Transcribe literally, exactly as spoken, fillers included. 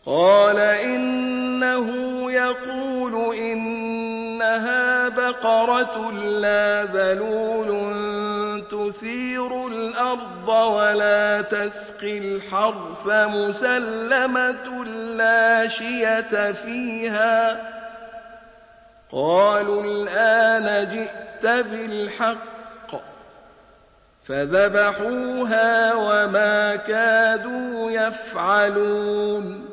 قال إنه يقول إنها بقرة لا ذلول تثير الأرض ولا تسقي الحرث مسلمة لا شية فيها. قالوا الآن جئت بالحق، فذبحوها وما كادوا يفعلون.